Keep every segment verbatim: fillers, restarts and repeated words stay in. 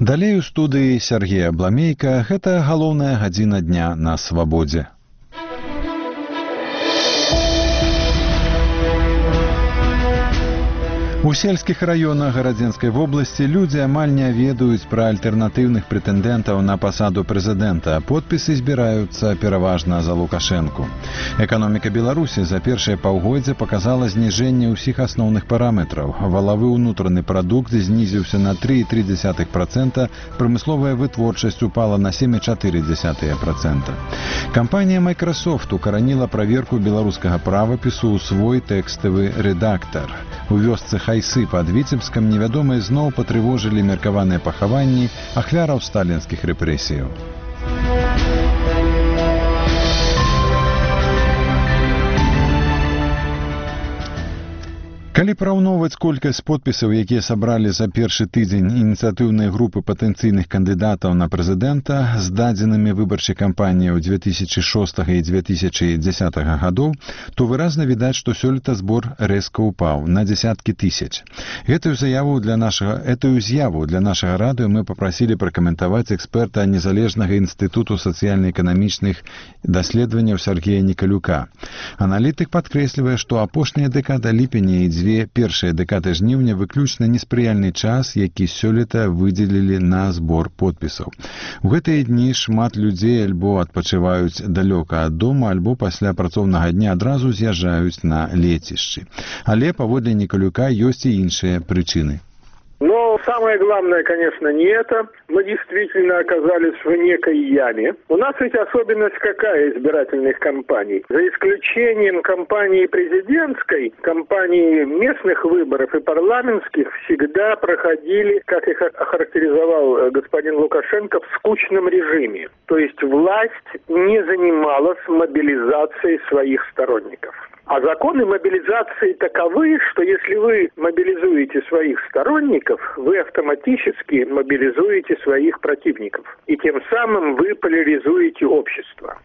Далей у студыі Сергея Бламейка, гэта галоўная гадзіна дня на свабодзе. У сельскіх раёнах Гарадзенскай вобласці людзі амаль не ведаюць пра альтэрнатыўных прэтэндэнтаў на пасаду прэзідэнта. Подпісы збіраюцца пераважна за Лукашэнку. Эканоміка Беларусі за першае паўгоддзе паказала зніжэнне ўсіх асноўных параметраў. Валавы ўнутраны прадукт знізіўся на тры і тры дзесятых працэнта, прамысловая вытворчасць упала на сем і чатыры дзесятых працэнта. Кампанія Microsoft укараніла праверку беларускага правапісу ў свой тэкставы рэдактар. У вёсцы Хайсы пад Віцебскам невядомыя зноў патрывожылі меркаваныя пахаванні ахвяраў сталінскіх рэпрэсіяў. Калі параўноўваць колькасць подпісаў, якія сабралі за першы тыдзень ініцыятыўныя групы патэнцыйных кандыдатаў на прэзідэнта з дадзенымі выбарчай кампаніяй дзве тысячы шостага і дзве тысячы дзесятага гадоў, то выразна відаць, што сёлета збор рэзка ўпаў на дзесяткі тысяч. Гэтую заяву для нашага, этую з'яву для нашага радыё мы папрасілі пракаментаваць эксперта незалежнага інстытуту сацыяльна-эканамічных даследаванняў Сергея Николюка. Аналітык падкрэслівае, што апошняя дэкада ліпеня і дзве першыя дэкады жніўня выключна неспрыяльны час, які сёлета выдзелілі на збор подпісаў. У гэтыя дні шмат людзей альбо адпачываюць далёка ад дома, альбо пасля працоўнага дня адразу з'язджаюць на лецішчы. Але, паводле Николюка, ёсць і іншыя прычыны. Но самое главное, конечно, не это. Мы действительно оказались в некой яме. У нас ведь особенность какая избирательных кампаний? За исключением кампании президентской, кампании местных выборов и парламентских всегда проходили, как их охарактеризовал господин Лукашенко, в скучном режиме. То есть власть не занималась мобилизацией своих сторонников. А законы мобилизации таковы, что если вы мобилизуете своих сторонников, вы автоматически мобилизуете своих противников. И тем самым вы поляризуете общество.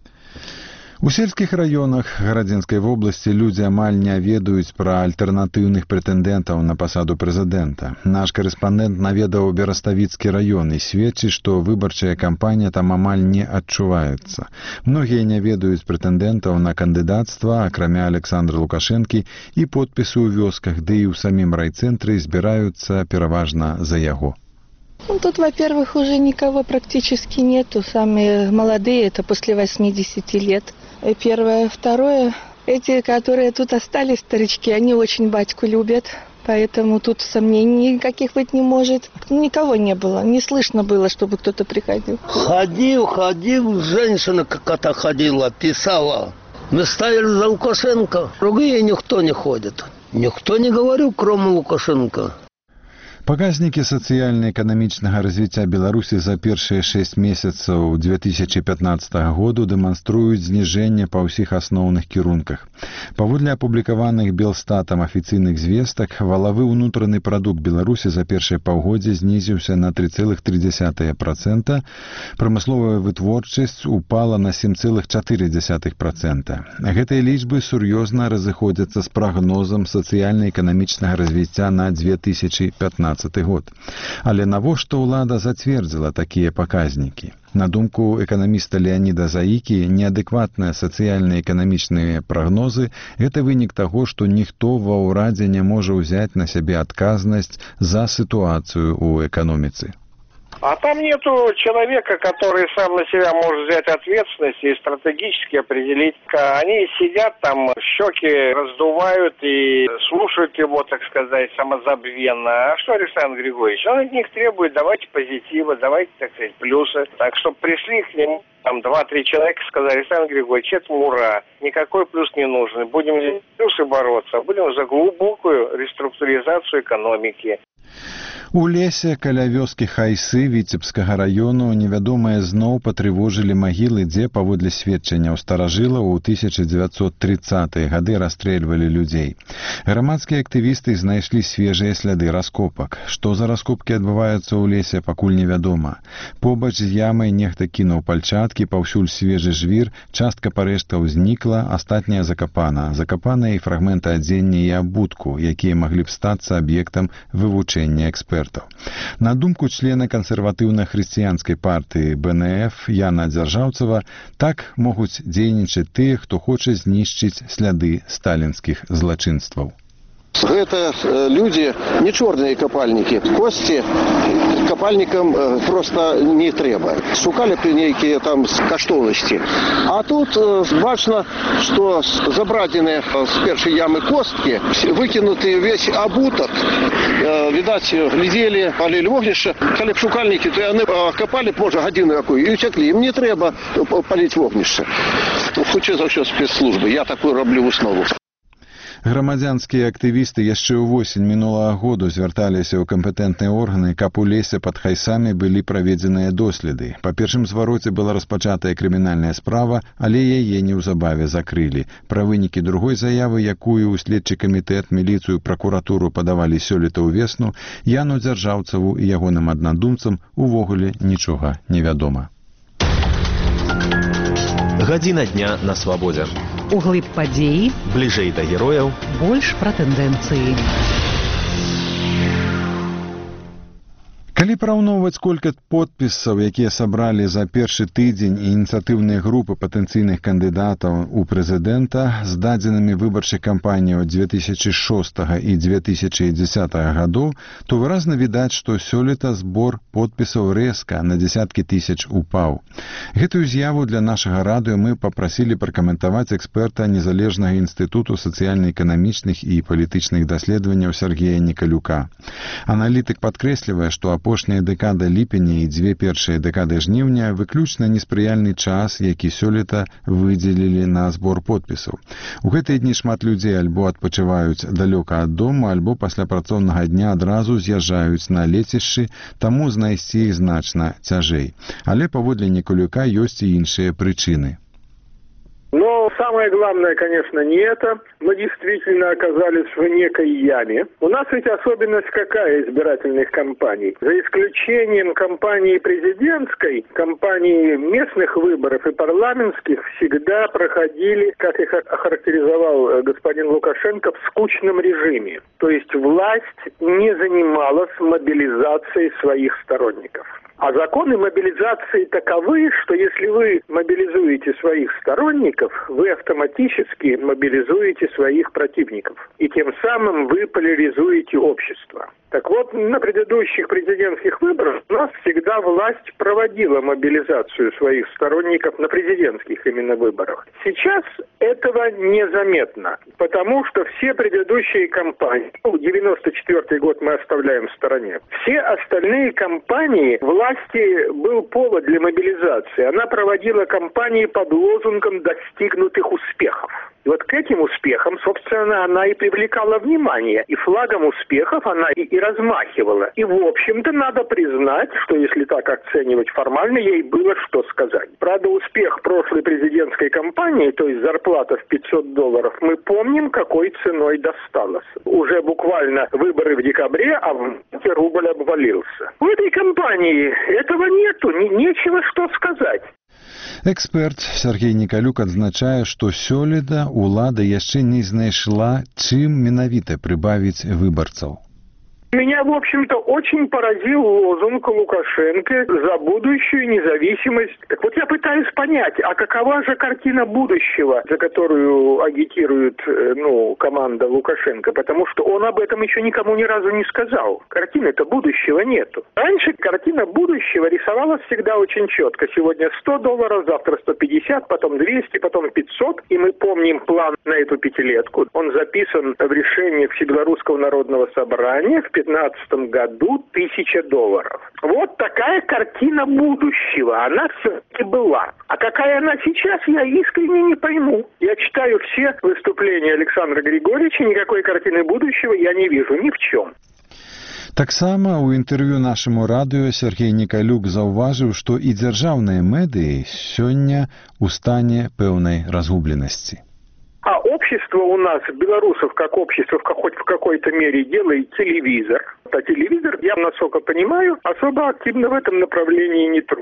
У сельскіх раёнах Гарадзенскай вобласці людзі амаль не ведаюць пра альтэрнатыўных прэтэндэнтаў на пасаду прэзідэнта. Наш карэспандэнт наведаў Бераставіцкі раён і сведчыць, што выбарчая кампанія там амаль не адчуваецца. Многія не ведаюць прэтэндэнтаў на кандыдацтва, акрамя Александра Лукашэнкі, і подпісы ў вёсках, ды і ў самім райцэнтры збіраюцца пераважна за яго. Ну, тут, во-первых, уже никого практически нету. Самые молодые, это после восьмидесяти лет. Первое. Второе, эти, которые тут остались, старички, они очень батьку любят. Поэтому тут сомнений никаких быть не может. Никого не было. Не слышно было, чтобы кто-то приходил. Ходил, ходил. Женщина какая-то ходила, писала. Мы ставили за Лукашенко. Другие никто не ходит. Никто не говорил, кроме Лукашенко. Паказнікі сацыяльна-эканамічнага развіцця Беларусі за першыя шэсць месяцаў дзве тысячы пятнаццатага году дэманструюць зніжэнне па ўсіх асноўных кірунках. Паводле апублікаваных Белстатам афіцыйных звестак, валавы ўнутраны прадукт Беларусі за першае паўгоддзе знізіўся на тры цэлых тры дзесятых працэнта, прамысловая вытворчасць упала на сем цэлых чатыры дзесятых працэнта. Гэтыя лічбы сур'ёзна разыходзяцца з прагнозам сацыяльна-эканамічнага развіцця на дзве тысячы пятнаццаты год. Але навошта ўлада зацвердзіла такія паказнікі? На думку эканаміста Леаніда Заікі, неадэкватныя сацыяльна-эканамічныя прагнозы – гэта вынік таго, што ніхто ва ўрадзе не можа ўзяць на сябе адказнасць за сітуацыю ў эканоміцы. А там нету человека, который сам на себя может взять ответственность и стратегически определить. Они сидят там, щеки раздувают и слушают его, так сказать, самозабвенно. А что Александр Григорьевич? Он от них требует: давайте позитива, давайте, так сказать, плюсы. Так что пришли к нему там два-три человека, сказали: Александр Григорьевич, это ура, никакой плюс не нужен. Будем за плюсы бороться, будем за глубокую реструктуризацию экономики. У лесе каля вёскі Хайсы Віцебскага раёну невядомыя зноў патрывожылі магілы, дзе, паводле сведчанняў старажылаў, у тысяча дзевяцьсот трыццатыя гады расстрэльвалі людзей. Грамадскія актывісты знайшлі свежыя сляды раскопак. Што за раскопкі адбываюцца ў лесе, пакуль невядома. Побач з ямай нехта кінуў пальчаткі, Кветкі паўсюль свежы жвір, частка парэшткаў знікла, астатняя закапана. Закапаныя і фрагменты адзення і абутку, якія маглі б стацца аб'ектам вывучэння экспертаў. На думку члена кансерватыўна-хрысціянскай партыі бэ эн эф Яна Дзяржаўцева, так могуць дзейнічаць тыя, хто хоча знішчыць сляды сталінскіх злачынстваў. Гэта людзі не чорныя капальнікі. Косці капальнікам проста не трэба. Шукалі б нейкія там каштоўнасці. А тут бачна, што забрадзеныя з першай ямы косткі, выкінуты ўвесь абутак. Відаць, глядзелі, палілі вогнішча. Калі б шукальнікі, то яны капалі б, можа, гадзіну якую і ўцяклі. Ім не трэба паліць вогнішча. Хутчэй за ўсё спецслужбы. Я такую раблю выснову. Грамадзянскія актывісты яшчэ ўвосень мінулага году звярталіся ў кампетэнтныя органы, каб у лесе пад Хайсамі былі праведзеныя доследы. Па першым звароце была распачатая крымінальная справа, але яе неўзабаве закрылі. Пра вынікі другой заявы, якую ў следчы камітэт, міліцыю, пракуратуру падавалі сёлета ўвесну, Яну Дзяржаўцеву і ягоным аднадумцам увогуле нічога не вядома. Гадзіна дня на свабодзе. Углыб падзеі, бліжэй да герояў, больш пра тэндэнцыі. Калі параўноўваць колькасць подпісаў, якія сабралі за першы тыдзень ініцыятыўныя групы патэнцыйных кандыдатаў у прэзідэнта з дадзенымі выбарчай кампаніяй дзве тысячы шостага і дзве тысячы дзесятага гадоў, то выразна відаць, што сёлета збор подпісаў рэзка на дзесяткі тысяч упаў. Гэтую з'яву для нашага радыё мы папрасілі пракаментаваць эксперта Незалежнага інстытуту сацыяльна-эканамічных і палітычных даследаванняў Сергея Николюка. Аналітык падкрэслівае, што апошняя дэкада ліпеня і дзве першыя дэкады жніўня выключна неспрыяльны час, які сёлета выдзелілі на збор подпісаў. У гэтыя дні шмат людзей альбо адпачываюць далёка ад дому, альбо пасля працоўнага дня адразу з'язджаюць на лецішчы, таму знайсці іх значна цяжэй. Але паводле Николюка ёсць і іншыя прычыны. Но самое главное, конечно, не это. Мы действительно оказались в некой яме. У нас ведь особенность какая избирательных кампаний? За исключением кампании президентской, кампании местных выборов и парламентских всегда проходили, как их охарактеризовал господин Лукашенко, в скучном режиме. То есть власть не занималась мобилизацией своих сторонников. А законы мобилизации таковы, что если вы мобилизуете своих сторонников, вы автоматически мобилизуете своих противников. И тем самым вы поляризуете общество. Так вот, на предыдущих президентских выборах у нас всегда власть проводила мобилизацию своих сторонников на президентских именно выборах. Сейчас этого незаметно, потому что все предыдущие кампании, ну, девяносто четвёртый год мы оставляем в стороне, все остальные кампании власти был повод для мобилизации. Она проводила кампании под лозунгом достигнутых успехов. И вот к этим успехам, собственно, она и привлекала внимание. И флагом успехов она и, и размахивала. И, в общем-то, надо признать, что если так оценивать формально, ей было что сказать. Правда, успех прошлой президентской кампании, то есть зарплата в пятьсот долларов, мы помним, какой ценой досталось. Уже буквально выборы в декабре, а в марте рубль обвалился. В этой кампании этого нету, не, нечего что сказать. Эксперт Сергей Николюк адзначае, што сёлета ўлада яшчэ не знайшла, чым менавіта прыбавіць выбарцаў. Меня, в общем-то, очень поразил лозунг Лукашенко за будущую независимость. Так вот я пытаюсь понять, а какова же картина будущего, за которую агитирует ну, команда Лукашенко, потому что он об этом еще никому ни разу не сказал. Картины-то будущего нету. Раньше картина будущего рисовалась всегда очень четко. Сегодня сто долларов, завтра сто пятьдесят, потом двести, потом пятьсот. И мы помним план на эту пятилетку. Он записан в решении Всебелорусского народного собрания в две тысячи пятнадцатом году тысяча долларов. Вот такая картина будущего. Она все-таки была. А какая она сейчас, я искренне не пойму. Я читаю все выступления Александра Григорьевича, никакой картины будущего я не вижу ни в чем. Таксама ў інтэрв'ю нашаму радыё Сергей Николюк заўважыў, што і дзяржаўныя медыі сёння ў стане пэўнай разгубленасці. А общество у нас, белорусов, как общество, хоть в какой-то мере делает телевизор. А телевизор, я, насколько понимаю, особо активно в этом направлении не трудится.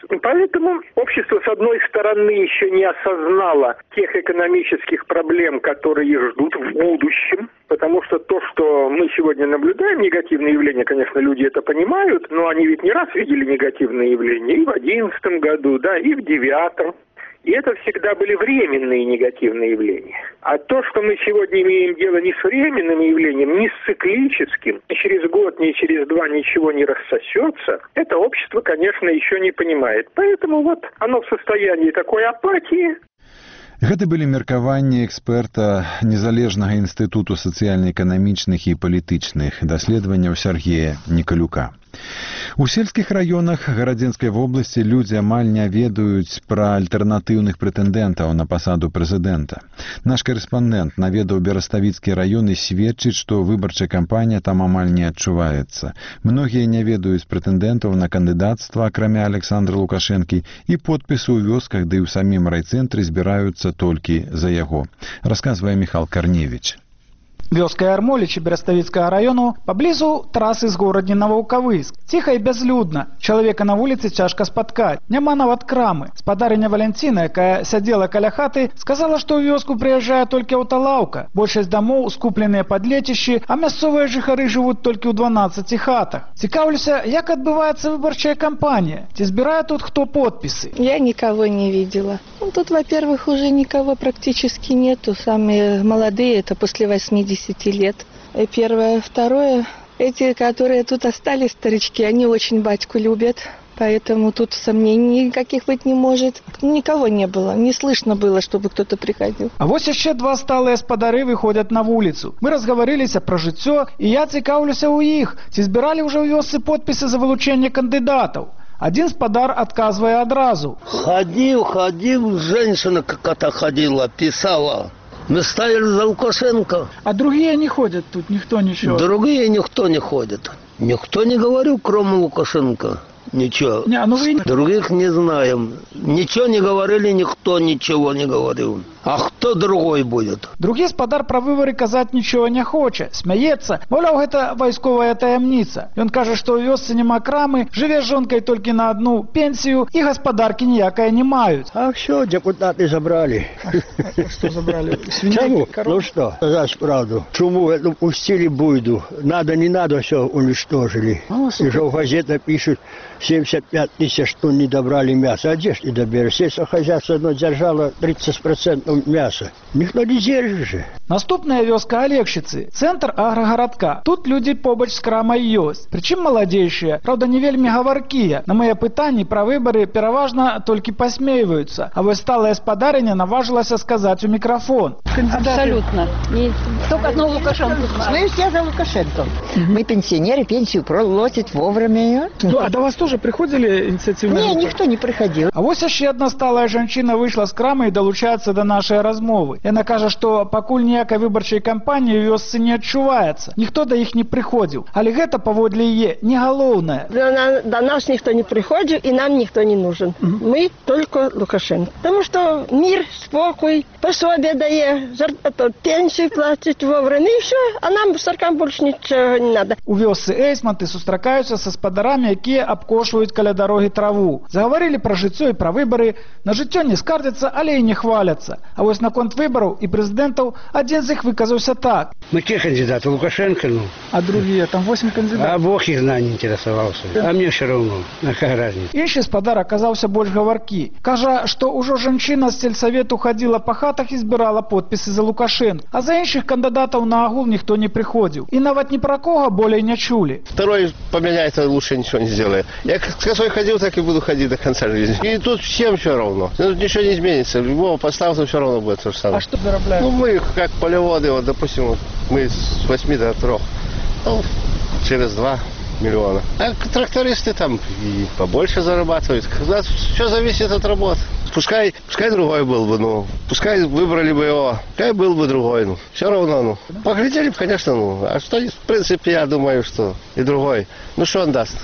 Поэтому общество, с одной стороны, еще не осознало тех экономических проблем, которые их ждут в будущем, потому что то, что мы сегодня наблюдаем, негативные явления, конечно, люди это понимают, но они ведь не раз видели негативные явления и в одиннадцатом году, да, и в девятом. И это всегда были временные негативные явления. А то, что мы сегодня имеем дело не с временным явлением, не с циклическим, ни через год, ни через два ничего не рассосется, это общество, конечно, еще не понимает. Поэтому вот оно в состоянии такой апатии. Гэта былі меркаванні эксперта незалежнага інстытуту сацыяльна-эканамічных і палітычных даследаванняў Сергея Николюка. У сельскіх раёнах Гарадзенскай вобласці людзі амаль не ведаюць пра альтэрнатыўных прэтэндэнтаў на пасаду прэзідэнта. Наш карэспандэнт наведаў Бераставіцкі раён і сведчыць, што выбарчая кампанія там амаль не адчуваецца. Многія не ведаюць прэтэндэнтаў на кандыдацтва, акрамя Александра Лукашэнкі, і подпісы ў вёсках, ды і ў самім райцэнтры збіраюцца толькі за яго. Расказвае Михал Корневич. Вёска Ярмолічы Бераставіцкага району паблізу трасы з горадні Наваўкавыск. Ціха і бязлюдна. Чалавека на вуліцы цяжка спаткаць. Няма нават крамы. Спадарыня Валянціна, якая сядзела каля хаты, сказала, што ў вёску прыязджае толькі аўталаўка. Большасць дамоў скупленыя пад лецішчы, а мясцовыя жыхары жывуць толькі ў дванаццаці хатах. Цікаўлюся, як адбываецца выбарчая кампанія? Ці збірае тут хто подпісы? Я никого не видела. Ну, тут, во-первых, уже никого практически нету. Самые молодые, это после восьмидесяти лет. Первое. Второе. Эти, которые тут остались, старички, они очень батьку любят. Поэтому тут сомнений никаких быть не может. Никого не было. Не слышно было, чтобы кто-то приходил. А вось яшчэ два сталыя спадары выходят на вуліцу. Мы разгаварыліся пра жыццё, і я цікаўлюся ў іх, ці збіралі ўжо ў вёсцы подпісы за вылучэнне кандыдатаў. Один спадар отказывая одразу. Ходил, ходил, женщина какая-то ходила, писала. Мы ставили за Лукашенко. А другие не ходят тут, никто ничего? Другие никто не ходит. Никто не говорил, кроме Лукашенко. Ничего. Не, ну вы... Других не знаем. Ничего не говорили, никто ничего не говорил. А кто другой будет? Другі спадар пра выбары казаць нічого не хоча. Смяецца. Маўляў, гэта вайсковая таямніца. Ён кажа, што ў вёсцы няма крамы, жыве з жонкай толькі на одну пенсію і гаспадаркі ніякай не маюць. А все, депутаты забрали. Что забрали? Чему? Ну что, сказать правду. Чему это пустили буйду? Надо, не надо, все уничтожили. И же в газетах пишут, семьдесят пять тысяч тонн не добрали мяса. А где ж не доберешь? Сельскохозяйство одно держало тридцать процентов мяса. Никто не держит же. Наступная вёска Алексіцы, центр аграгарадка. Тут людзі побач з крамай ёсць. Прычым маладзейшыя, правда, не вельмі гаваркія. На мае пытанні пра выбары пераважна толькі пасмейваюцца. А вось сталая спадарыня наважылася сказаць у мікрафон. Абсолютно. Не, только одного Лукашенко. Мы все за Лукашенко. Mm-hmm. Мы пенсионеры, пенсию платят вовремя. Ну, а до вас тоже приходили инициативные Не, группы? никто не приходил. А вось яшчэ адна сталая жанчына выйшла з крамы і далучаецца да нашай размовы. Яна кажа, што пакуль ніякай выбарчай кампаніі ў вёсцы не адчуваецца. Ніхто да іх не прыходзіў. Але гэта паводле яе не галоўнае. До, до нас никто не приходит, и нам никто не нужен. Mm-hmm. Мы только Лукашенко. Потому что мир, спокой, пособие дает, пенсию платит вовремя, и все. А нам, старкам, больше ничего не надо. У вёсцы Эйсманты сустракаюцца са спадарамі, якія абкошваюць каля дарогі траву. Загаварылі пра жыццё і пра выбары. На жыццё не скардзяцца, але і не хваляцца. А вось наконт выбараў і прэзідэнтаў адзін з іх выказаўся так. Мы те кандидаты, Лукашенко, ну. А другие, там восемь кандидатов. А Бог их знает, не интересовался. А мне все равно, какая разница. Іншы спадар аказаўся больш гаваркі. Кажа, што ўжо жанчына з сельсавету хадзіла па хатах і збірала подпісы за Лукашенко. А за іншых кандыдатаў на агул ніхто не прыходзіў. І нават ні пра кого болей не чулі. Второй поменяется, лучше ничего не сделает. Я с косой ходил, так и буду ходить до конца жизни. И тут всем все равно. Тут ничего не изменится. Любого поставки все равно будет то же самое. А что заробляют? Ну, мы как полеводы, вот, допустим, вот, мы с восьми до трех. Ну, через два миллиона. А трактористы там и побольше зарабатывают. Все зависит от работы. Пускай, пускай другой был бы, ну, пускай выбрали бы его, пускай был бы другой, ну, все равно, ну. Поглядели бы, конечно, ну, а что, в принципе, я думаю, что и другой. Ну, что он даст?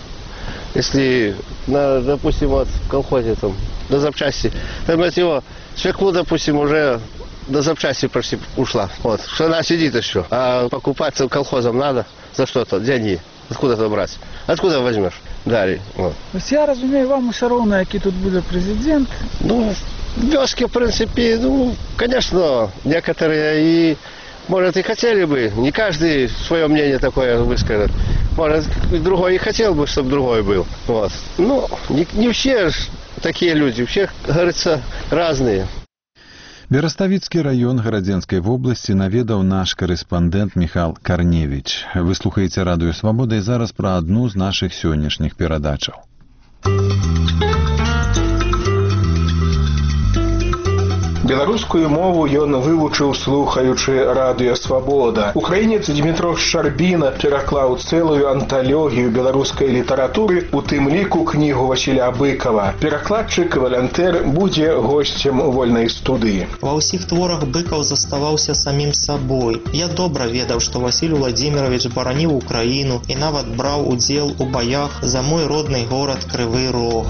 Если, на, допустим, вот в колхозе там, до запчасти, там от его свеклу, допустим, уже до запчасти почти ушла. Вот, что она сидит еще, а покупаться колхозом надо за что-то, деньги. Откуда это брать? Откуда возьмешь? Далее. Вот. Я разумею, вам все равно, який тут будет президент. Ну, вёски, в принципе, ну, конечно, некоторые и, может, и хотели бы. Не каждый свое мнение такое выскажет. Может, другой и хотел бы, чтобы другой был. Вот. Ну, не, не все такие люди, все, говорится, разные. Бераставіцкі раён Гарадзенскай вобласці наведаў наш корэспандэнт Міхал Карневіч. Вы слухаеце радыё Свабода і зараз пра адну з нашых сённяшніх перадачаў. Беларускую мову ён вывучыў, слухаючы радыё Свабода. Украінец Дмітро Шчарбіна пераклаў цэлую анталогію беларускай літаратуры, у тым ліку кнігу Васіля Быкова. Перакладчык валантэр будзе госцем вольнай студыі. Ва ўсіх творах Быкаў заставаўся самім сабой. Я добра ведаў, што Васіль Уладзімірович бараніў Украіну і нават браў удзел у баях за мой родны горад Крывы Рог.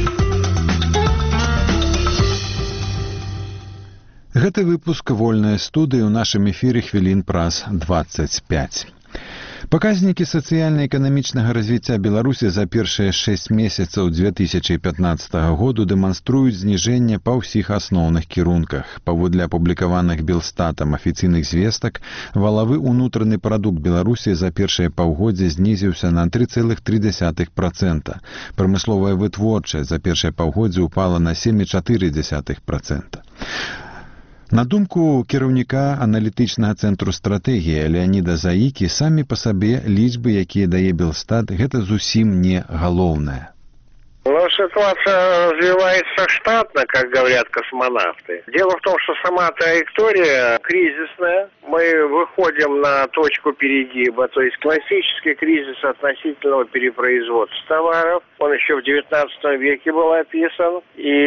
Гэты выпуск вольнай студыі ў нашым эфіры хвілін праз дваццаць пяць. Паказнікі сацыяльна-эканамічнага развіцця Беларусі за першыя шэсць месяцаў две тысячы пятнаццатага году дэманструюць зніжэнне па ўсіх асноўных кірунках. Паводле апублікаваных Белстатам афіцыйных звестак, валавы ўнутраны прадукт Беларусі за першае паўгоддзе знізіўся на тры цэлых тры дзесятых працэнта. Прамысловая вытворчасць за першае паўгоддзе ўпала на сем цэлых чатыры дзесятых працэнта. На думку кіраўніка аналітычнага цэнтру стратэгіі Леаніда Заікі, самі па сабе лічбы, якія дае Белстат, гэта зусім не галоўнае. Ну, ситуация развивается штатно, как говорят космонавты. Дело в том, что сама траектория кризисная. Мы выходим на точку перегиба, то есть классический кризис относительного перепроизводства товаров. Он еще в девятнадцатом веке был описан.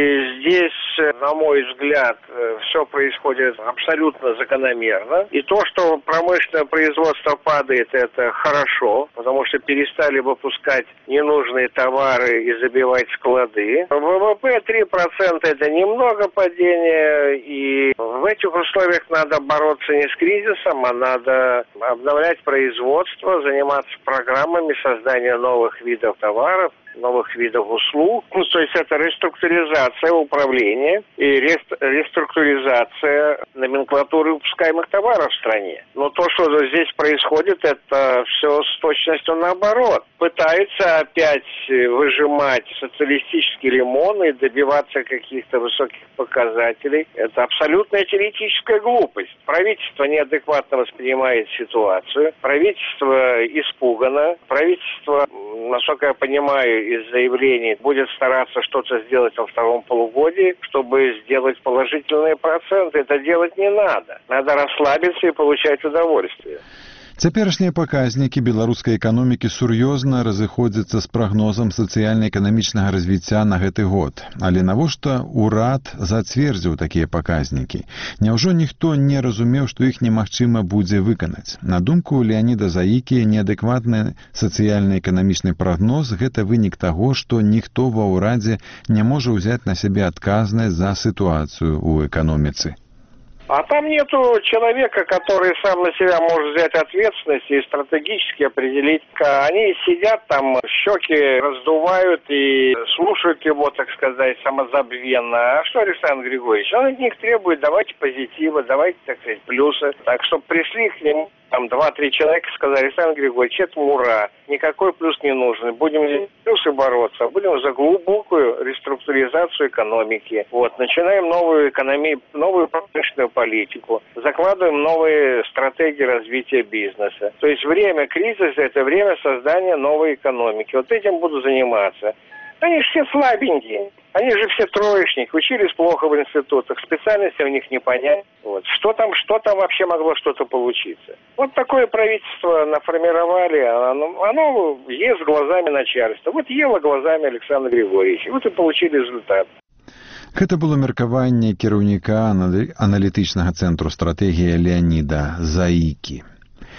И здесь, на мой взгляд, все происходит абсолютно закономерно. И то, что промышленное производство падает, это хорошо, потому что перестали выпускать ненужные товары и забивать склады. ВВП три процента это немного падения, и в этих условиях надо бороться не с кризисом, а надо обновлять производство, заниматься программами создания новых видов товаров, новых видов услуг. Ну, то есть это реструктуризация управления и реструктуризация номенклатуры выпускаемых товаров в стране. Но то, что здесь происходит, это все с точностью наоборот. Пытаются опять выжимать социалистический лимон и добиваться каких-то высоких показателей. Это абсолютная теоретическая глупость. Правительство неадекватно воспринимает ситуацию. Правительство испугано. Правительство, насколько я понимаю, из заявлений будет стараться что-то сделать во втором полугодии, чтобы сделать положительные проценты. Это делать не надо. Надо расслабиться и получать удовольствие. Цяперашнія паказнікі беларускай эканомікі сур'ёзна разыходзяцца з прагнозам сацыяльна-эканамічнага развіцця на гэты год. Але навошта ўрад зацвердзіў такія паказнікі? Няўжо ніхто не разумеў, што іх немагчыма будзе выканаць? На думку Леаніда Заікі, неадэкватны сацыяльна-эканамічны прагноз – гэта вынік таго, што ніхто ва ўрадзе не можа ўзяць на сябе адказнасць за сітуацыю ў эканоміцы. А там нету человека, который сам на себя может взять ответственность и стратегически определить. Они сидят там, щеки раздувают и слушают его, так сказать, самозабвенно. А что Александр Григорьевич? Он от них требует: давайте позитива, давайте, так сказать, плюсы. Так, чтобы пришли к нему там два-три человека, сказали: Александр Григорьевич, это ура, никакой плюс не нужен. Будем за плюсы бороться, будем за глубокую реструктуризацию экономики. Вот, начинаем новую экономию, новую промышленную политику, закладываем новые стратегии развития бизнеса. То есть время кризиса – это время создания новой экономики. Вот этим буду заниматься. Они же все слабенькие. Они же все троечники, учились плохо в институтах, специальности у них не понять. Вот. Что там, что там вообще могло что-то получиться? Вот такое правительство наформировали, оно, оно ест глазами начальства. Вот ело глазами Александра Григорьевича. Вот и получили результат. Гэта было меркаванне кіраўніка аналітычнага цэнтру стратэгіі Леаніда Заікі.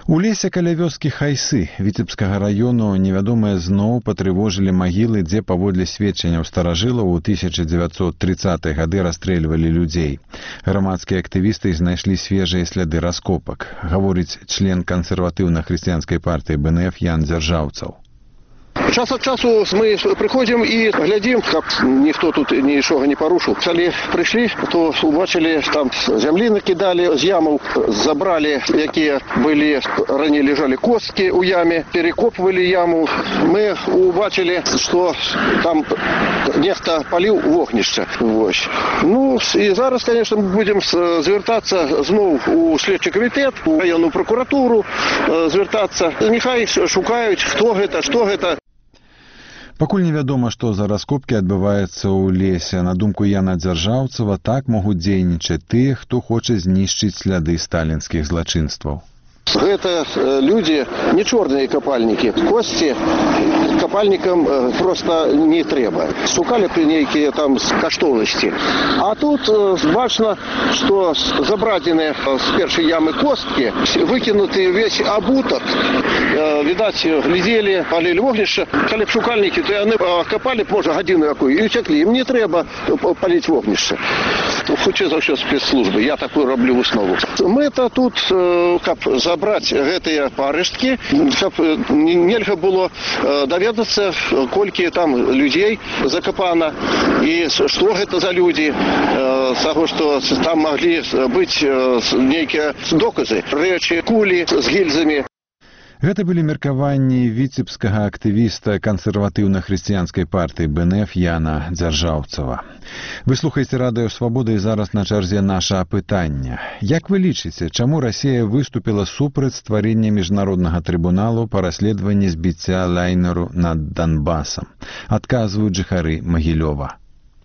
У лесе каля вёскі Хайсы Віцебскага раёну невядомыя зноў патрывожылі магілы, дзе паводле сведчанняў старажылаў у тысяча дзевяцьсот трыццатыя гады расстрэльвалі людзей. Грамадскія актывісты знайшлі свежыя сляды раскопак, гаворыць член кансерватыўна-хрысціянскай партыі Бэ Эн Эф Ян Дзяржаўцаў. Час от часу мы приходим и глядим, как никто тут ничего не порушил. Когда пришли, то убачили, там земли накидали, с ямов забрали, какие были, ранее лежали костки у яме, перекопывали яму. Мы убачили, что там некто палил вогнище. Вот. Ну, и зараз, конечно, мы будем звертаться снова у следчий комитет, у районную прокуратуру, звертаться. Нехай шукают, кто это, что это. Пакуль невядома, што за раскопкі адбываецца ў лесе. На думку Яна Дзяржаўцава, так могуць дзейнічаць тыя, хто хоча знішчыць сляды сталінскіх злачынстваў. Это люди не черные копальники. Кости копальникам просто не треба. Шукали некие там каштовности. А тут важно, что забрадены с первой ямы костки, выкинутый весь обуток. Видать, глядели, палили вогнище. Коли б шукальники, то они копали б, может, годину якую, и утекли. Им не треба палить вогнище. Хочу за все спецслужбы. Я такую роблю основу. Мы-то тут как забрать гэтыя парышткі, каб нельга было даведацца, колькі там людзей закапана і што гэта за людзі, з таго, што там маглі быць нейкія доказы, рэчы, кулі з гільзамі. Гэта былі меркаванні віцебскага актывіста кансерватыўна-хрысціянскай партыі Бэ Эн Эф Яна Дзяржаўцава. Вы слухаеце радыё «Свабода» і зараз на чарзе наша апытання. Як вы лічыце, чаму Расія выступіла супраць стварэння міжнароднага трыбуналу па расследаванні збіцця лайнеру над Донбасам? Адказваюць жыхары Магілёва.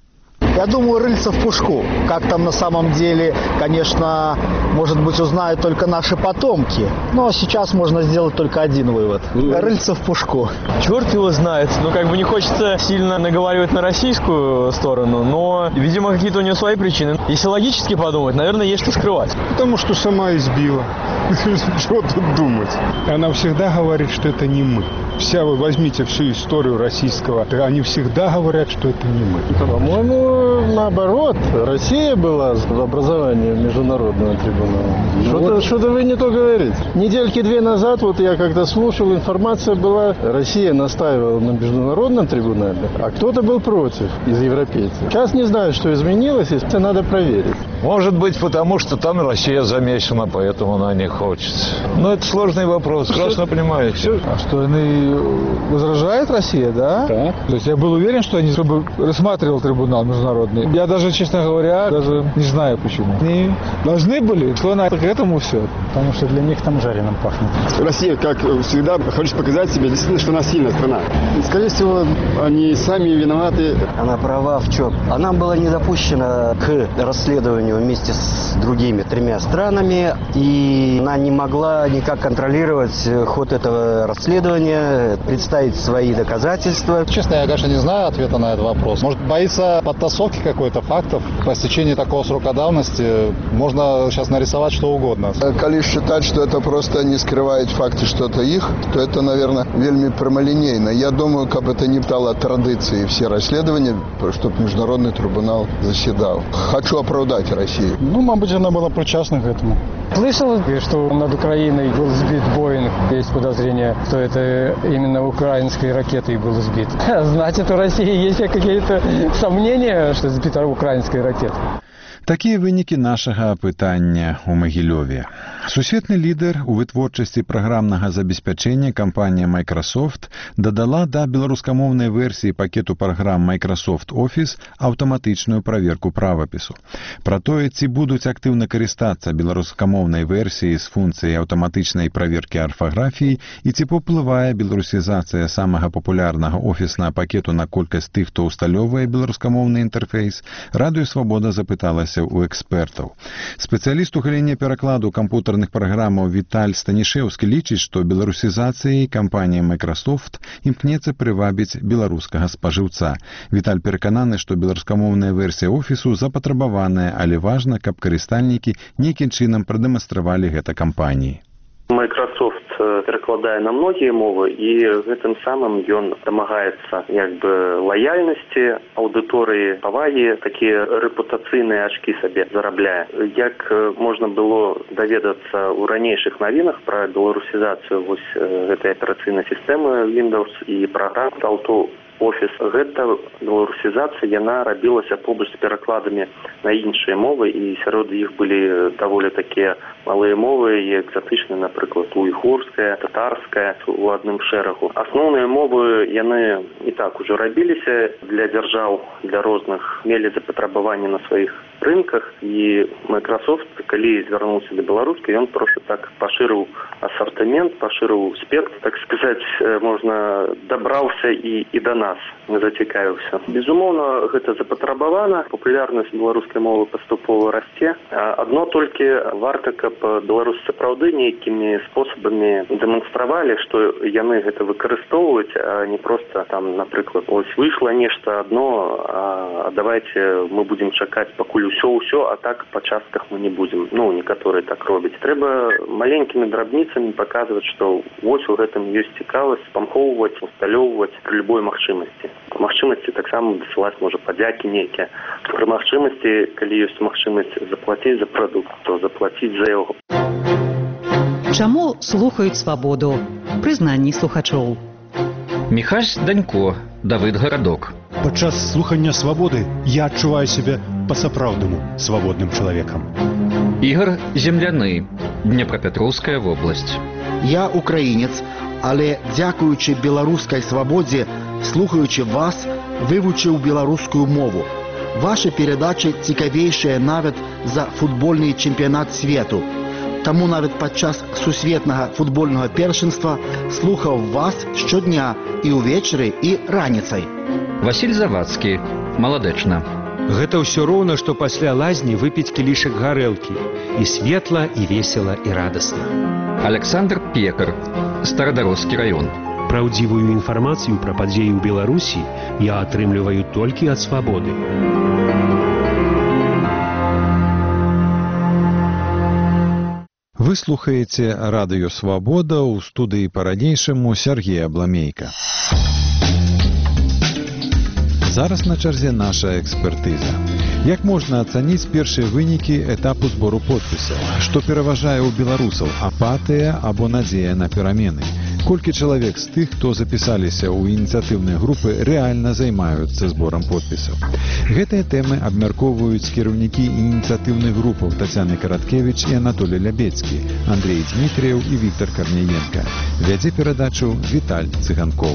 Я думаю, рыльца в пушку. Как там на самом деле, конечно, может быть, узнают только наши потомки. Но сейчас можно сделать только один вывод. Рыльца в пушку. Черт его знает. Ну, как бы не хочется сильно наговаривать на российскую сторону, но, видимо, какие-то у нее свои причины. Если логически подумать, наверное, есть что скрывать. Потому что сама избила. Чего тут думать? Она всегда говорит, что это не мы. Вся, вы возьмите всю историю российского, они всегда говорят, что это не мы. По-моему, наоборот. Россия была в образовании международного трибунала. Что-то, вот. что-то вы не то говорите. Недельки две назад, вот я когда слушал, информация была, Россия настаивала на международном трибунале, а кто-то был против из европейцев. Сейчас не знаю, что изменилось, это надо проверить. Может быть, потому что там Россия замешана, поэтому она не хочет. Но это сложный вопрос, прекрасно понимаете. А что, они возражает Россия, да? Да. То есть я был уверен, что они чтобы рассматривал трибунал международный. Я даже, честно говоря, даже не знаю почему. Они должны были, склонять к этому все. Потому что для них там жареным пахнет. Россия, как всегда, хочет показать себе, действительно, что она сильная страна. И, скорее всего, они сами виноваты. Она права в чем? Она была не допущена к расследованию вместе с другими тремя странами, и она не могла никак контролировать ход этого расследования, представить свои доказательства. Честно, я, конечно, не знаю ответа на этот вопрос. Может, боится подтасовки какой-то фактов. По истечении такого срока давности можно сейчас нарисовать что угодно. Коли считать, что это просто не скрывает факты, что это их, то это, наверное, вельми прямолинейно. Я думаю, как бы это не стало традицией все расследования, чтобы международный трибунал заседал. Хочу оправдать Россию. Ну, может быть, она была причастна к этому. Слышал, что над Украиной был сбит Боинг. Есть подозрение, что это именно украинской ракетой был сбит. Значит, у России есть какие-то сомнения, что сбита украинская ракета. Такія вынікі нашага апытання ў Магілёве. Сусветны лідар у вытворчасці праграмнага забеспячэння кампанія Microsoft дадала да беларускамоўнай версіі пакету праграм Microsoft Office аўтаматычную праверку правапісу. Пра тое, ці будуць актыўна карыстацца беларускамоўнай версіяй з функцыяй аўтаматычнай праверкі арфаграфіі і ці паўплывае беларусізацыя самага папулярнага офіснага пакету на колькасць тых, хто ўсталёўвае беларускамоўны інтэрфейс, Радыё Свабода запыталася у экспертаў. Спецыяліст у галіне перакладу кампутарных праграмаў Віталь Станішэўскі лічыць, што беларусізацыяй кампанія Microsoft імкнецца прывабіць беларускага спажыўца. Віталь перакананы, што беларускамоўная версія офісу запатрабаваная, але важна, каб карыстальнікі нейкім чынам прадэманстравалі гэта кампаніі. Microsoft перакладае на многія мовы, і гэтым самым ён дамагаецца як бы лаяльнасці аўдыторыі, павагі, такія рэпутацыйныя ачкі сабе зарабляе. Як можна было даведацца ў ранейшых навінах пра беларусізацыю вось гэтай аперацыйнай сістэмы Windows і праграм Auto Office, гэта беларусізацыя, яна рабілася побач з перакладамі на іншыя мовы, і сярод іх былі даволі такія малыя мовы і экзатычныя, напрыклад, уйгурская, татарская у адным шэрагу. Асноўныя мовы яны і так ужо рабіліся для дзяржаў, для розных, мелі запатрабаванне на сваіх рынках, і Microsoft, калі звярнуўся да беларускай, ён проста так пашырыў асартымент, пашырыў спектр, так сказаць, можна дабраўся і, і да нас зацікавіўся. Безумоўна, гэта запатрабавана, папулярнасць беларускай мовы паступова расце. Адно толькі варта, каб беларусы сапраўды нейкімі спосабамі дэманстравалі, што яны гэта выкарыстоўваюць, а не проста там, напрыклад, ось выйшла нешта адно, а давайте мы будзем чакаць, пакуль усё-ўсё, а так па частках мы не будзем. Ну, некаторыя так робяць. Трэба маленькімі драбніцамі паказваць, што вось у гэтым ёсць цікавасць, спамхоўваць, усталёўваць пры любой магчымасці. Пры магчымасці таксама дасылаць можа падзякі нейкія. Пры магчымасці, калі ёсць магчымасць заплаціць за прадукт, то заплаціць за яго. Чаму слухаюць свабоду? Прызнанні слухачоў. Міхась Данько, Давыд Гарадок. Падчас слухання свабоды я адчуваю сябе па-сапраўднаму свабодным чалавекам. Ігор Земляны, Днепропетровская вобласць. Я украінец, але дзякуючы беларускай свабодзе, слухаючы вас, вывучыў беларускую мову. Вашы перадачы цікавейшыя нават за футбольны чэмпіянат свету. Таму нават падчас сусветнага футбольнага першынства слухаў вас штодня і ўвечары, і раніцай. Васіль Завадскі, Маладэчна. Гэта ўсё роўна, што пасля лазні выпіць кілішак гарэлкі. І светла, і весела, і радасна. Александр Пекар, Старадароскі раён. Праўдзівую інфармацыю пра падзеі ў Беларусі я атрымліваю толькі ад свабоды. Вы слухаеце радыё «Свабода», ў студыі па-ранейшаму Сергей Абламейка. Зараз на чарзе наша экспертыза. Як можна ацаніць першыя вынікі этапу збору подпісаў? Што пераважае ў беларусаў – апатыя або надзея на перамены? Колькі чалавек з тых, хто запісаліся ў ініцыятыўныя групы, рэальна займаюцца зборам подпісаў? Гэтыя тэмы абмяркоўваюць кіраўнікі ініцыятыўных групаў Тацяна Караткевіч і Анатолій Лябецкі, Андрей Дмітрыеў і Віктор Карняенка. Вядзе перадачу Віталь Цыганкоў.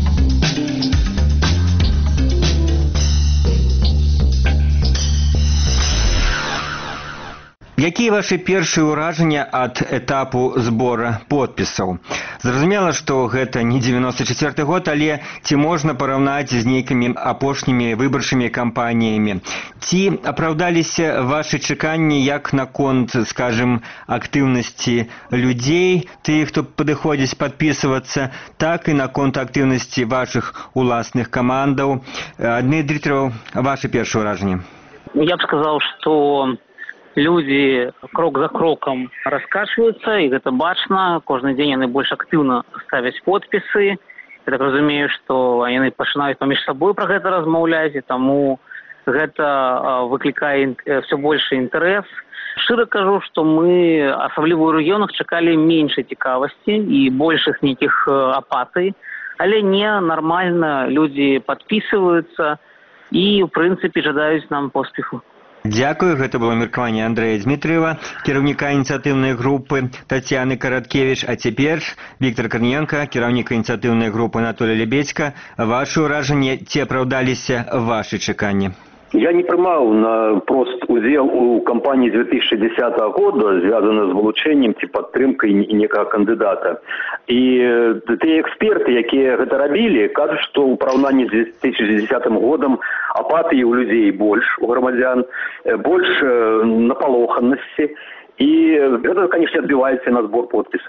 Якія вашы першыя ўражанні ад этапу збора подпісаў? Зразумела, што гэта не дзевяносто чацвёрты год, але ці можна параўнаць з нейкімі апошнімі выбарчымі кампаніямі? Ці апраўдаліся вашы чаканні як наконт, скажем, актыўнасці людзей, тых, хто падыходзіць падпісвацца, так і наконт актыўнасці вашых уласных камандаў? Дмітрий Дмитриев, ваши першие ўражанні? Я б сказал, что люди крок за кроком раскачиваются, и это бачно. Каждый день они больше активно ставят подписи. Я так разумею, что они начинают поміж собой про это размаўляць, и тому это выкликает все больше интерес. Широ кажу, что мы, особливо в регионах, чекали меньше цікавости и больших неких апатий. Але не, нормально, люди подписываются и, в принципе, жадаюць нам поспеху. Дякую, гэта было меркаванне Андрэя Дмітрыева, кіраўніка ініцыятыўнай групы Тацяны Караткевіч, а цяпер Віктор Карняенка, кіраўнік ініцыятыўнай групы Анатолій Лябецька. Вашы ўражанні, ці апраўдаліся вашы чаканні? Я не прымаў на прост удзел у кампаніі две тысячи десятого года, звязана з вылучэннем ці падтрымкай некага кандыдата. І тыя эксперты, якія гэта рабілі, кажуць, што ў параўнанні з две тысячи десятым годам апатыі ў людзей больш, у грамадзян, больш напалоханасці. І гэта, канешне, адбіваецца на збор подпісаў.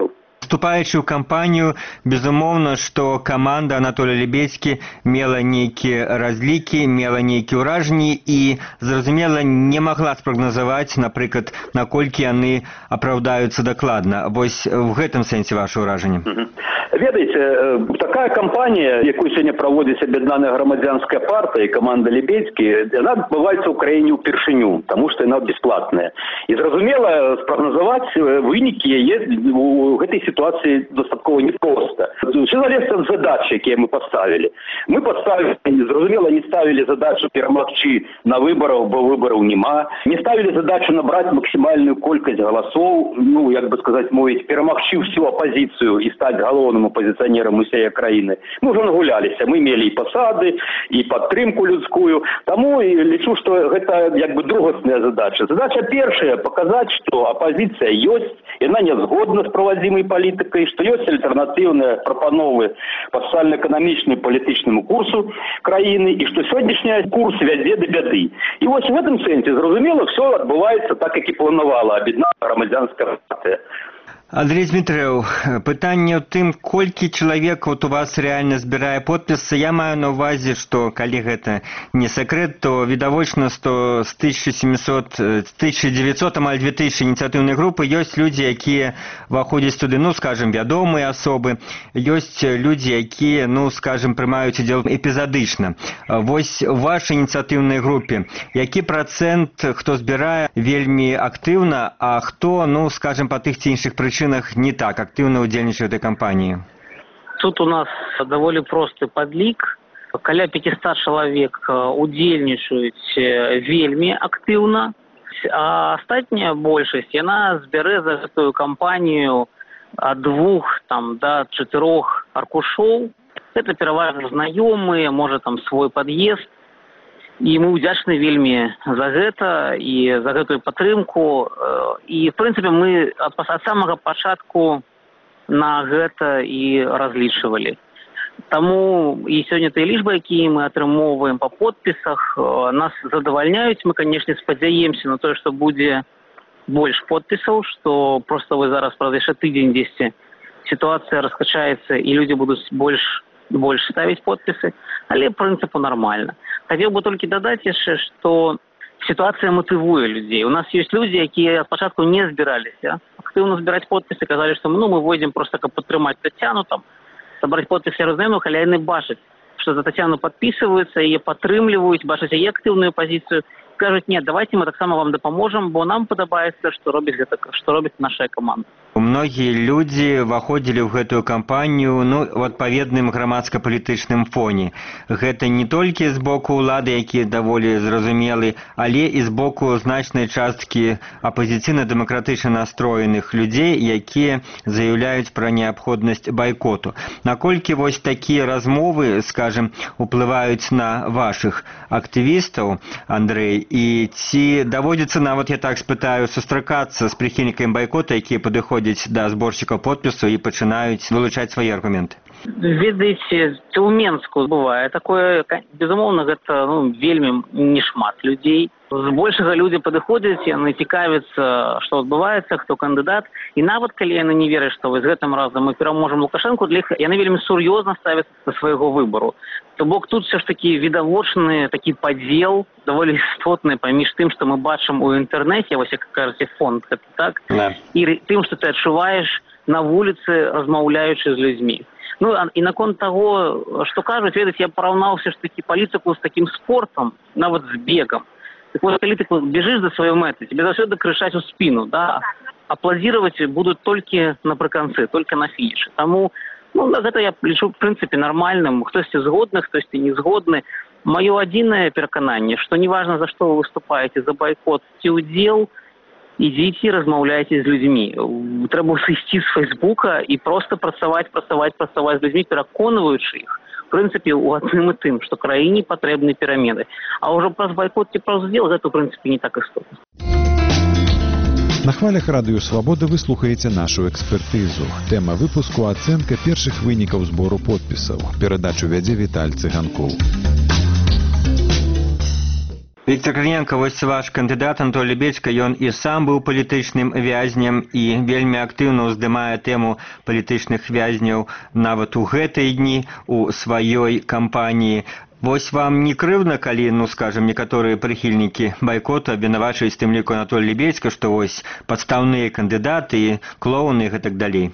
Уступаючы ў кампанію, безумоўна, што каманда Анатолія Лебедзькі мела нейкія разлікі, мела нейкія ўражанні і, зразумела, не магла спрагназаваць, напрыклад, наколькі яны апраўдаюцца дакладна. Вось в гэтым сэнсе ваше ўражанне. Ведаеце, такая кампанія, якую сёння праводзіць аб'яднаная грамадзянская партыя і каманда Лебедзькі, яна адбываецца ў краіне ўпершыню, таму што яна бясплатная. І зразумела, спрагназаваць вынікі яе ў гэтай сітуацыі дастаткова непроста. Усё залежыць ад задач, якія мы паставілі. Мы паставілі, зразумела, не ставілі задачу перамагчы на выбарах, бо выбараў няма. Не ставілі задачу набраць максімальную колькасць галасоў, ну, як бы сказаць, мовіць, перамагчы ўсю апазіцыю і стаць галоўным апозіцыянерам усей краіны. Мы ўжо нагуляліся, мы мелі і пасады, і падтрымку людскую. Таму і лічу, што гэта як бы другасная задача. Задача першая – паказаць, што апозіцыя ёсць, яна не згодна з правадзімай палітыкай, што ёсць альтэрнатыўныя прапановы па сацыяльна-эканамічнаму і палітычнаму курсу краіны, і што сённяшні курс вядзе да бяды. І вось в гэтым сэнсе, зразумела, все адбываецца так, як і планавала аб'яднаная грамадзянская партыя. Андрей Дмітрэў, пытанне ў тым, колькі чалавек вот у вас рэальна збірае подпісы. Я маю на ўвазе, што калі гэта не сакрэт, то відавочна, што з тысяча сямісот, з тысяча дзевяцьсот, амаль две тысячы ініцыятыўнай групы ёсць людзі, якія выходзяць туды, ну, скажем, вядомыя асобы, ёсць людзі, якія, ну, скажем, прымаюць удзел эпізадычна. Вось у вашай ініцыятыўнай групе які працэнт, хто збірае вельмі актыўна, а хто, ну, скажем, па тых ці іншых прычынах не так актыўна ўдзельнічае ў этой кампаніі? Тут у нас даволі просты падлік. Каля пятьсот чалавек удзельнічаюць вельмі актыўна, а астатняя большасць, яна збярэ за гэтую кампанію ад двух там, да чатырох аркушоў. Гэта пераважна знаёмыя, можа там свой пад'езд. І мы ўдзячны вельмі за гэта і за гэтую падтрымку. І, в прынцыпе, мы ад самага пачатку на гэта і разлічвалі. Таму і сёння тыя лічбы, якія мы атрымоўваем па подпісах, нас задавальняюць. Мы, канешне, спадзяемся на тое, што будзе больш подпісаў, што проста вы зараз праз яшчэ тыдзень дзесьці сітуацыя раскачаецца і людзі будуць больш больш ставіць подпісы, але прынцыпу нармальна. Хацеў бы толькі дадаць яшчэ, што сітуацыя матывуе людзей. У нас ёсць людзі, якія спачатку не збіраліся актыўна збіраць подпісы, казалі, што ну, мы войдзем проста, каб падтрымаць Тацяну, там, сабраць подпісы разумеем, але яны бачаць, што за Тацяну падпісваюцца, яе падтрымліваюць, бачаць яе актыўную пазіцыю, кажуць, нет, давайте мы таксама вам дапаможам, бо нам падабаецца, што робіць гэта, што робіць наша каманда. Многія людзі выходзілі ў гэтую кампанію, ну, у адпаведным грамадска-палітычным фоне. Гэта не толькі з боку ўлады, якія даволі зразумелы, але і з боку значнай часткі апазіцыйна-дэмакратычна настроеных людзей, якія заяўляюць пра неабходнасць байкоту. Наколькі вось такія размовы, скажем, уплываюць на вашых актывістаў, Андрэй, і ці даводзіцца нават, я так спытаю, сустракацца з прыхільнікамі байкота, якія падыходзяць да зборшчыкаў подпісу і пачынаюць вылучаць свае аргументы? Ведаеце, у Менску бывае такое, безумоўна, гэта ну, вельмі нешмат людзей. Збольшага людзі падыходзяць, яны цікавяцца, што адбываецца, хто кандыдат. І нават калі яны не вераць, што з гэтым разам мы пераможам Лукашэнку, для іх яны вельмі сур'ёзна ставяцца да свайго выбару. То бок тут все ж такі відавочны такі падзел, даволі істотны паміж тым, што мы бачым у інтэрнэце, вось як кажаце, фонд, гэта так, yeah. І тым, што ты адчуваеш на вуліцы, размаўляючы з людзьмі. Ну, і наконт таго, што кажуць, ведаць, я параўнаў все ж такі палітыку з такім спортам, нават з бегам. Так вот, калі ты бежишь до своей мэты, тебе заўсёды крычаць у спину, да, аплодировать будут только напрыканцы, только на финише. Таму, ну, гэта я лічу, в прынцыпе, нармальным. Хтосьці згодны, хтосьці не згодны. Маё адзінае перакананне, што неважна, за што вы выступаеце, за байкот ці ўдзел, ідзіце, размаўляйце з людзьмі. Трэба сысці з Фейсбука і проста працаваць, працаваць, працаваць з людзьмі, пераконваючы іх. В прынцыпе, у адным і тым, што краіне патрэбны перамены. А ўжо праз байкот ці праз удзел гэта, у прынцыпе, не так істотна. На хвалях Радыё Свабода вы слухаеце нашу экспертызу. Тэма выпуску – ацэнка першых вынікаў збору подпісаў. Перадачу вядзе Віталь Цыганкоў. Віктор Крыненко, вось ваш кандыдат Анатолий Лебедько, ён і сам быў палітычным вязнем і вельмі актыўна ўздымае тэму палітычных вязняў нават у гэтыя дні у сваёй кампаніі. Вось вам не крыўдна, калі, ну, скажем, некаторыя прыхільнікі байкоту абвінавачваюць тым ліку Анатолия Лебедько, што вось падстаўныя кандыдаты, клоуны і гэтак далей?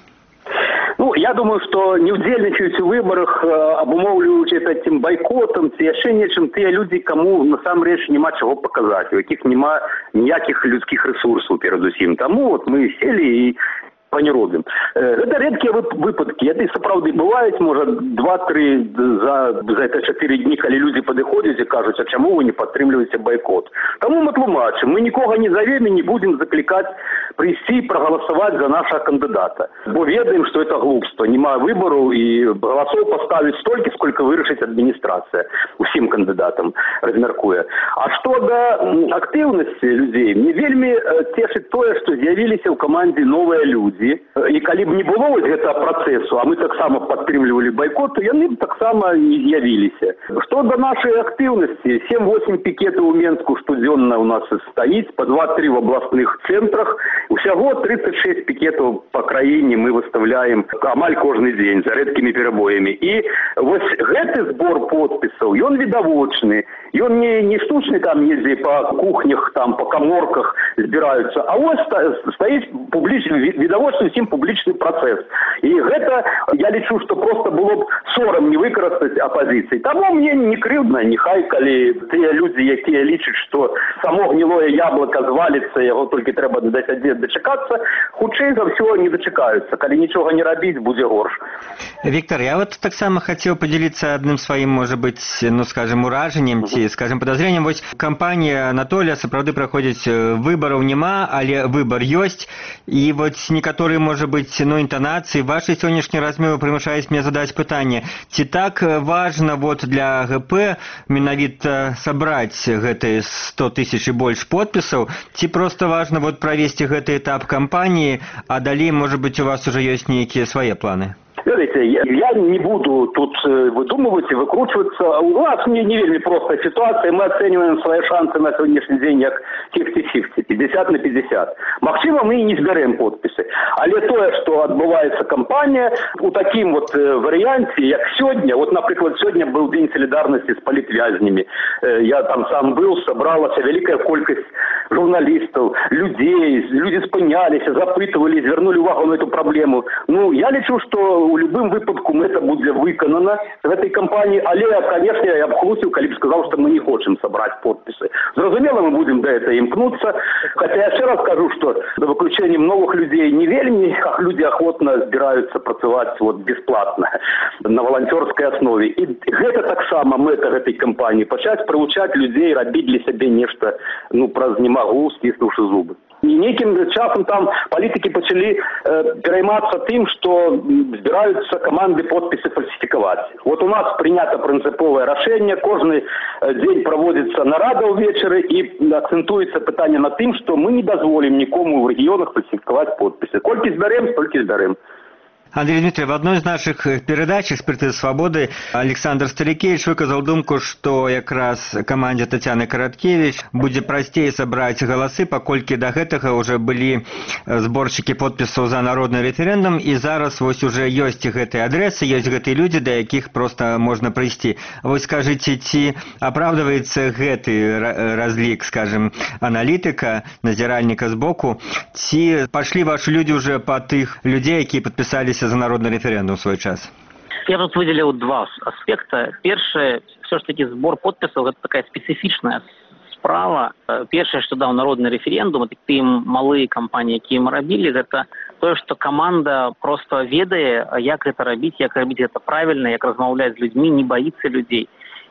Ну, я думаю, что не удзельнічаюць у выборах, абумоўліваюць это этим бойкотом, ці яшчэ нечым тыя людзі, каму насамрэч няма чаго паказаць, у якіх няма ніякіх людскіх ресурсаў перадусім. Таму вот мы сели і не робім. Гэта рэдкія выпадкі. Это і сапраўды бываюць, можа, два-тры за, за это чатыры дні, калі людзі падыходзяць і кажуць, а чаму вы не падтрымліваеце байкот? Таму мы тлумачым. Мы нікога не завем і не будем заклікаць прийти і прагаласаваць за нашего кандидата. Бо ведаем, что это глупство. Нема выбору и голосов поставить столько, сколько вырашыць администрация усім кандидатам размяркуе. А что до активности людей, мне вельмі цешыць тое, что з'явіліся ў камандзе новыя люди. І калі б не было вось гэтага працэсу, а мы таксама падтрымлівалі байкот, то яны б таксама не з'явіліся. Што да нашай актыўнасці, сем-восем пікетаў у Менску штодзённа у нас стаіць, па два-тры в абласных цэнтрах, усяго тридцать шесть пікетаў па краіне мы выставляем амаль кожны дзень за рэдкімі перабоямі. І вось гэты збор подпісаў, ён відавочны, ён не, не штучны там недзе па кухнях, там па каморках збіраюцца, а вось стаіць публічны відавочны всім публічны працэс. І гэта, я лічу, што просто было б сорам не выкарыстаць апазіцыі. Таму мне не крыўдна, нехай, калі тыя людзі, якія лічаць, што само гнілое яблоко зваліцца, яго толькі трэба дачакацца, хутчэй за ўсё не дачакаюцца. Калі нічога не рабіць, будзе горш. Віктор, я вот таксама хацеў падзяліцца адным сваім, можа быць, ну, скажем, уражаннем ці, скажем, подозрением. Вось кампанія Анатолія сапраўды праходзіць выбараў няма, але выбар ёсць. І вот некаторыя может быть, ну, интонации вашей сегодняшней размовы примушаюць мне задать пытанне, ці так важно вот для ГП менавіта собрать гэтые сто тысяч и больше подписаў, ці просто важно вот провести гэты этап кампании, а далей, может быть, у вас уже есть некие свои планы? Видите, я, я не буду тут выдумывать и выкручиваться. У нас не, не вельмі простая ситуация. Мы оцениваем свои шансы на сегодняшний день как фифти-фифти, пятьдесят на пятьдесят. Максимум мы не зберем подписи. Але тое, что отбывается кампания, у таким вот варианте, как сегодня, вот, например, сегодня был День солидарности с политвязнями. Я там сам был, собралась великая колькость журналистов, людей, люди спынялись, запытывали, звернули увагу на эту проблему. Ну, я лечу, что у любым выпадку это будзе выканана в этой кампании, але, конечно, я обхлусил, калі б сказал, что мы не хотим собрать подписи. Зразумело, мы будем до этого имкнуться, хотя я еще раз скажу, что до выключения новых людей не вельмі, а люди охотно збираются працаваць вот бесплатно, на волонтерской основе. И это так само мэта этой кампании, пачаць прывучаць людей рабіць для сябе нешта, ну, праз не могу, стиснувши зубы. И неким часом там политики начали э, перейматься тем, что збираются команды подписи фальсификовать. Вот у нас принято принциповое решение, каждый день проводится нарада увечері и акцентуется питание на тем, что мы не дозволим никому в регионах фальсификовать подписи. Сколько зберем, столько зберем. Андрей Дмитриев, в одной из наших передач «Эксперты свободы» Александр Старикевич выказал думку, что как раз команде Татьяны Короткевич будет простее собрать голосы, покольки до гэтага уже были сборщики подписов за народный референдум, и зараз вось уже есть гэтые адресы, есть гэтые люди, до якіх просто можно прийти. Вы скажите, ці оправдывается гэты разлик, скажем, аналитика, назиральника сбоку, ці пошли ваши люди уже по тых людей, якія подписались за народный референдум в свой час? Я тут выделил два аспекта. Первое, все ж таки сбор подписов, это такая специфичная справа. Первое, что дал народный референдум, это тем малые компании, которые мы робили, это то, что команда просто ведае, як это робить, як робить это правильно, як размаўляць з людьми, не боится людей.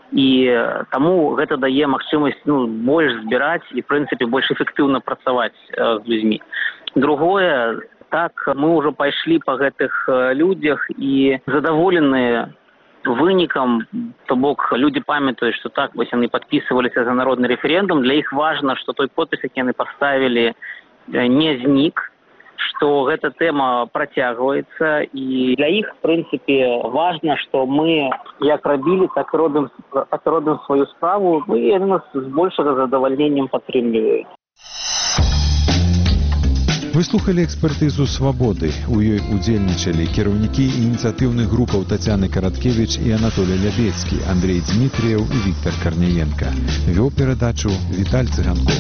И тому это дае магчымасць, ну, больше збирать и, в принципе, больше эффективно працаваць э, с людьми. Другое, так мы уже пайшлі по гэтых людях и задоволенные вынікам, то бок люди памятаюць, что так вось яны подписываліся за народный референдум, для іх важно, что той подпіс, які яны поставили, не знік, что эта тема протягивается, и для их, в принципе, важно, что мы як робили, так и робим, робим свою справу, ну, и они нас с большим задовольнением подтримливают. Вы слухали экспертызу «Свабоды». У ёй удзельнічалі кіраўнікі ініцыятыўных групаў Тацяны Караткевіч і Анатолий Лябецкі, Андрей Дмитрiew і Віктор Карняенко. Вёў перадачу Віталь Цыганков.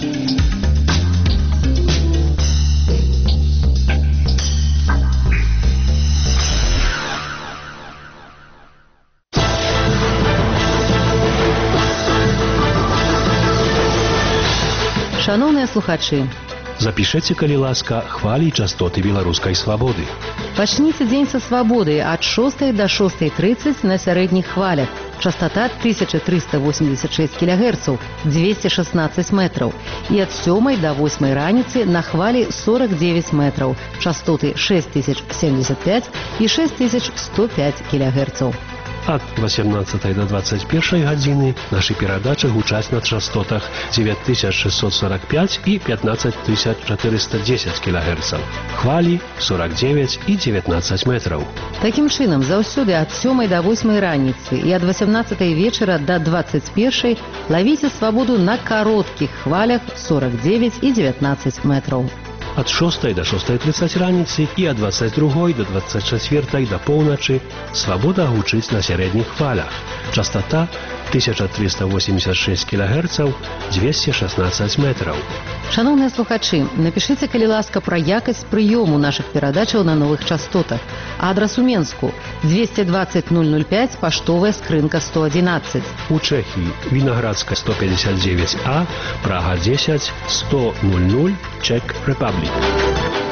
Шановныя слухачы, запішыце, калі ласка, хвалі і частоты беларускай свабоды. Пачніце дзень са свабоды ад шостай да шостай трыццаць на сярэдніх хвалях. Частота тысяча триста восемьдесят шесть килогерцаў, двести шестнадцать метраў. І ад сёмай да восьмай раніцы на хвалі сорок девять метраў. Частоты шесть тысяч семьдесят пять і шесть тысяч сто пять килогерцаў. Ад восемнадцатай до двадцать першай гадзіны нашы перадачы гучаць на частотах девять тысяч шестьсот сорок пять і пятнадцать тысяч четыреста десять килогерцаў. Хвалі сорок девять і девятнадцать метраў. Такім чынам, заўсёды ад сёмай да восьмай раніцы і ад восемнадцатай вечара да двадцать першай лавіце свабоду на кароткіх хвалях сорок девять і девятнадцать метраў. Ад шостай да шостай трыццаць раніцы і ад двадцать другой до двадцать чацвёртай да поўначы свабода гучыць на сярэдніх хвалях. Частота тысяча триста восемьдесят шесть килогерцаў, двести шестнадцать метраў. Шановныя слухачы, напішыце, калі ласка, пра якасць прыёму нашых перадачаў на новых частотах. Адрас у Менску двести двадцать ноль ноль пять, паштовая скрынка сто одиннадцать. У Чэхіі Вінаградская сто пятьдесят девять А, Прага десять, сто ноль ноль, Czech Republic.